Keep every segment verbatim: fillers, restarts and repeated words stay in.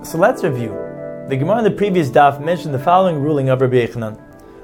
So let's review. The Gemara in the previous daf mentioned the following ruling of Rabbi Yechanan.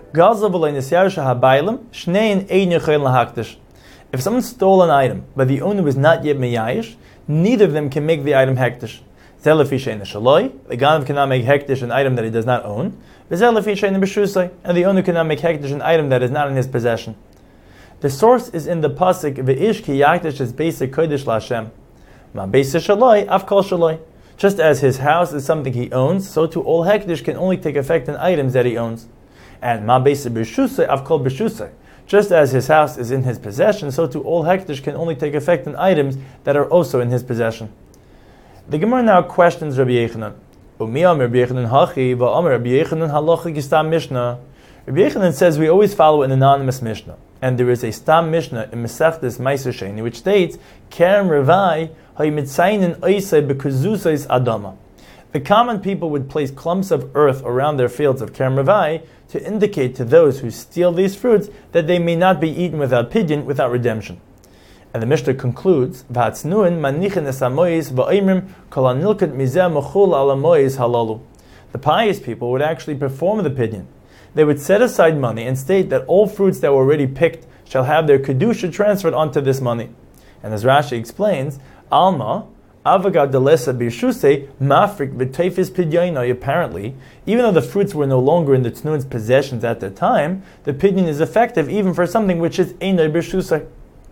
If someone stole an item, but the owner was not yet meyayish, neither of them can make the item hektish. The ganav cannot make hektish an item that he does not own, and the owner cannot make hektish an item that is not in his possession. The source is in the pasuk v'ish ki yaktish is basic kodesh laHashem. Ma basic shaloi af kol shaloi. Just as his house is something he owns, so too all hektish can only take effect in items that he owns. And ma basic b'shusay af kol b'shusay. Just as his house is in his possession, so too all hektish can only take effect in items that are also in his possession. The Gemara now questions Rabbi Yechanan. Umiyam Rabbi Yechanan hachi va'amar Rabbi Yechanan halacha gistam mishnah. Rabbi Yechanan says we always follow an anonymous mishnah, and there is a stam mishnah in Masechtas Meiser Sheni which states Kerem Revai ha'imitzayin oisei bekuzusais adama. The common people would place clumps of earth around their fields of Kerem Revai to indicate to those who steal these fruits that they may not be eaten without pidyon, without redemption. And the Mishnah concludes, V'hatznuen manichin es hamois v'oimrim kol hanilkat mizeh mechul al hamois halalu. The pious people would actually perform the pidyon. They would set aside money and state that all fruits that were already picked shall have their kedusha transferred onto this money. And as Rashi explains, Alma, Avagad delesa birshusei mafrik v'teifis pidyoinoi. Apparently, even though the fruits were no longer in the tznuin's possessions at the time, the pidyon is effective even for something which is einoi birshusei.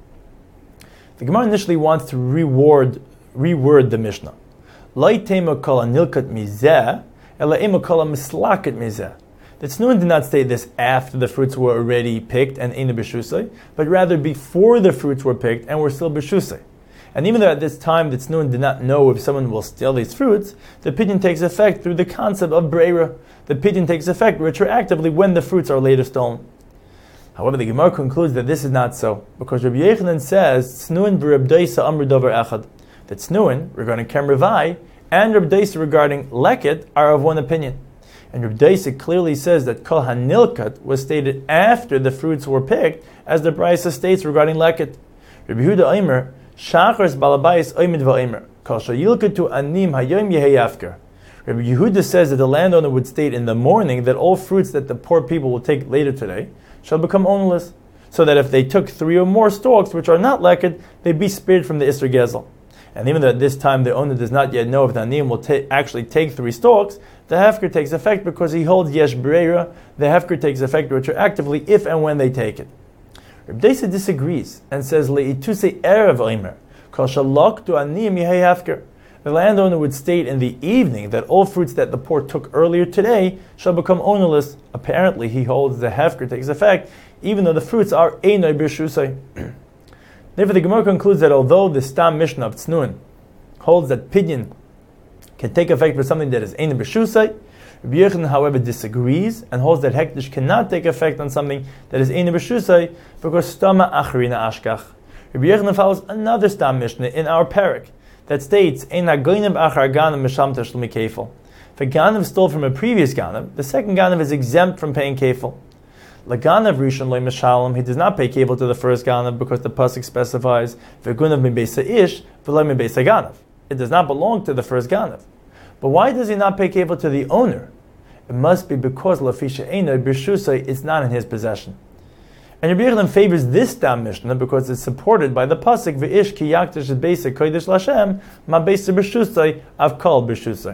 The Gemara initially wants to reward, reword the Mishnah. Lai tema kol hanilkat mizeh, ela ema kol mislaket mizeh. The tznuin did not state this after the fruits were already picked and einoi birshusei, but rather before the fruits were picked and were still birshusei. And even though at this time the tznuin did not know if someone will steal these fruits, the pidyon takes effect through the concept of breira. The pidyon takes effect retroactively when the fruits are later stolen. However, the Gemara concludes that this is not so, because Rabbi Yechanan says tznuin v'Reb Daisa amru davar echad. The tznuin regarding Kerem Revai and Reb Daisa regarding leket are of one opinion. And Reb Daisa clearly says that kol hanilkat was stated after the fruits were picked, as the Brisa states regarding leket. Rabbi Yehuda Omer Shachars balabais oimid va'omer kol shayilkatu anim hayom yehei afker. Rabbi Yehuda says that the landowner would state in the morning that all fruits that the poor people will take later today shall become ownerless, so that if they took three or more stalks which are not leket, they'd be spared from the Isser Gezel. And even though at this time the owner does not yet know if the anim will ta- actually take three stalks, the hefker takes effect because he holds yesh breira. The hefker takes effect retroactively if and when they take it. Reb Daisa disagrees and says le'ituse erev omer kol shaloktu anim yehei hefker. The landowner would state in the evening that all fruits that the poor took earlier today shall become ownerless. Apparently, he holds the hefker takes effect, even though the fruits are einoi birshusei. Therefore, the Gemara concludes that although the Stam Mishnah of Tznuin holds that pidyon can take effect for something that is einoi birshusei, Rabbi Yechanan, however, disagrees and holds that hektish cannot take effect on something that is einoi birshusei because stama acharina ashkach. Rabbi Yechanan follows another Stam Mishnah in our parak that states, Ein hagoynev achar ganav mishamter shel mikefel. If a ganav stole from a previous ganav, the second ganav is exempt from paying kefel. Laganav rishon loy mishalom, he does not pay kefel to the first ganav because the pasuk specifies v'gunav min beis ish v'loy min beis ganav. It does not belong to the first ganav. But why does he not pay kefel to the owner? It must be because lafisha einoi birshusei, it's not in his possession. And Rabbi Yechanan favors this Stam Mishnah because it's supported by the pasuk v'ish ki yaktish et beisa kodesh laHashem ma beisa b'shusay av kol b'shusay.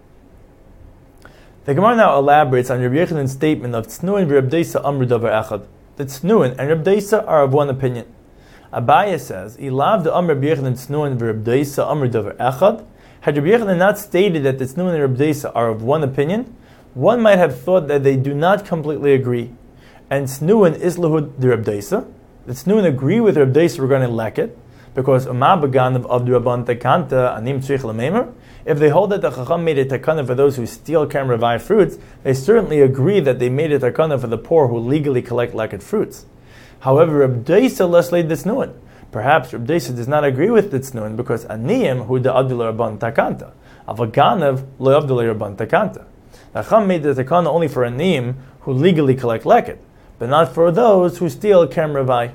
The Gemara now elaborates on Rabbi Yechanan's statement of tznuin v'Reb Daisa amru davar echad. The tznuin and Reb Daisa are of one opinion. Abaya says, ilav the amr Rabbi Yechanan tznuin v'Reb Daisa amru davar echad. Had Rabbi Yechanan not stated that the tznuin and Reb Daisa are of one opinion, one might have thought that they do not completely agree. And tznuin is lahud the Reb Daisa. The tznuin agree with Reb Daisa regarding leket, because umah beganav of the Rabban takanta anim tzrich l'meimer. If they hold that the Chacham made a takana for those who steal Kerem Revai fruits, they certainly agree that they made a takana for the poor who legally collect leket fruits. However, Reb Daisa less laid the tznuin. Perhaps Reb Daisa does not agree with the tznuin because aniyim hu the abdul Rabban takanta, avaganav lo abdul Rabban takanta. The Chacham made the takana only for aniyim who legally collect leket, but not for those who steal Kerem Revai.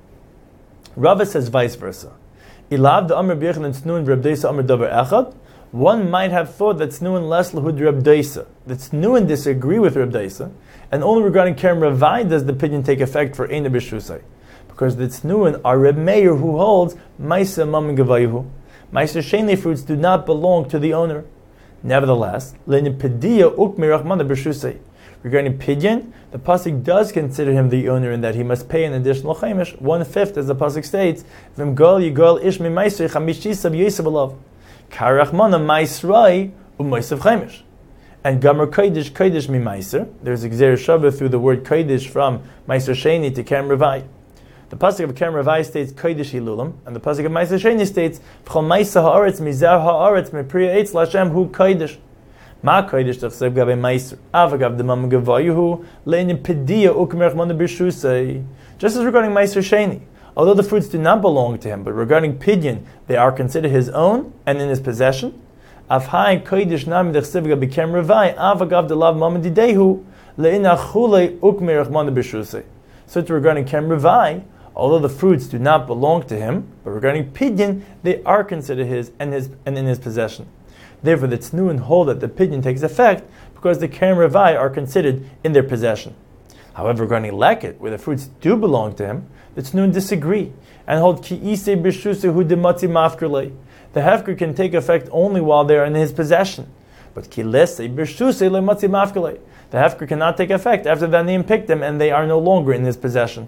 Rava says vice versa. Ilav the Amr B'Yechanan Tznuin v'Reb Daisa Amr Davar Echad, one might have thought that Tznuin less lahud Reb Daisa, that Tznuin disagree with Reb Daisa, and only regarding Kerem Ravai does the opinion take effect for Eina B'Shusai, because the Tznuin are Reb Meir who holds Maisa Mammon Gavayihu. Maisa Sheni fruits do not belong to the owner. Nevertheless, Le'nin Pediya Ukmi Rachmana B'Shusai. Regarding Pidyon, the pasuk does consider him the owner in that he must pay an additional chaimish, one fifth, as the pasuk states, "V'im gol yigol ish mi'maiser chamishisav yisav alav, karachmana ma'israi u'maisav chaimish." And Gamar Kodesh Kodesh mi'maiser. There's a gzer shabbat through the word Kodesh from Maiser Sheni to Kerem Ravai. The pasuk of Kerem Ravai states Kodesh Hilulam, and the pasuk of Maiser Sheni states V'chol Maisa haaretz mizar haaretz mepriya eitz l'Hashem hu Kodesh. Ma kodesh tachsev gabe meiser avagav demam gavayu le'inin pediya ukmerch mana b'shusay. Just as regarding meiser sheni, although the fruits do not belong to him, but regarding pidyon, they are considered his own and in his possession. Avhai kodesh nami tachsev gabe kem revai avagav delav mamad didehu le'in achule ukmerch mana b'shusay. So to regarding kem revai, although the fruits do not belong to him, but regarding pidyon, they are considered his and his and in his possession. Therefore, the Tznuin hold that the pidyon takes effect because the Kerem Ravai are considered in their possession. However, regarding Leket, where the fruits do belong to him, the Tznuin disagree and hold Ki Isei B'Shusei Hu Dematzi Mafkerlei. The Hefker can take effect only while they are in his possession. But Ki Lesei B'Shusei Lematzi Mafkerlei. The Hefker cannot take effect after the Aniyim picked them and they are no longer in his possession.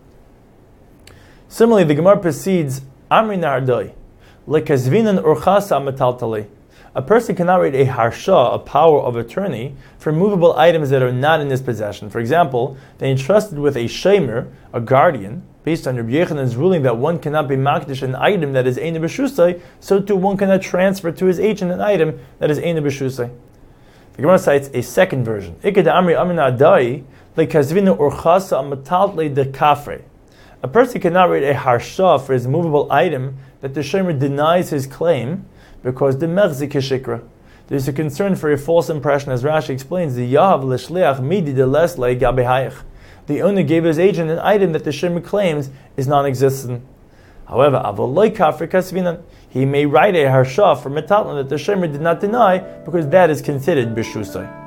Similarly, the Gemara proceeds, Amri Nahardoi, Lekazvinan Urchasa Metaltalei. A person cannot read a harsha, a power of attorney, for movable items that are not in his possession. For example, they entrusted with a shemer, a guardian, based on Rabbi Yechanan's ruling that one cannot be makdish an item that is eina b'shusay, so too one cannot transfer to his agent an item that is eina b'shusay. The Gemara cites a second version. Iked amri amina adai lekazvina urchasa amataltle de kafre. A person cannot read a harsha for his movable item that the shemer denies his claim, because the mechzik shikra. There's a concern for a false impression, as Rashi explains. The yahav l'shliach midi de les le gabehayich. The owner gave his agent an item that the shemer claims is non-existent. However, avoloi kafir kasvinan, he may write a harsha for metalton that the shemer did not deny, because that is considered b'shusay.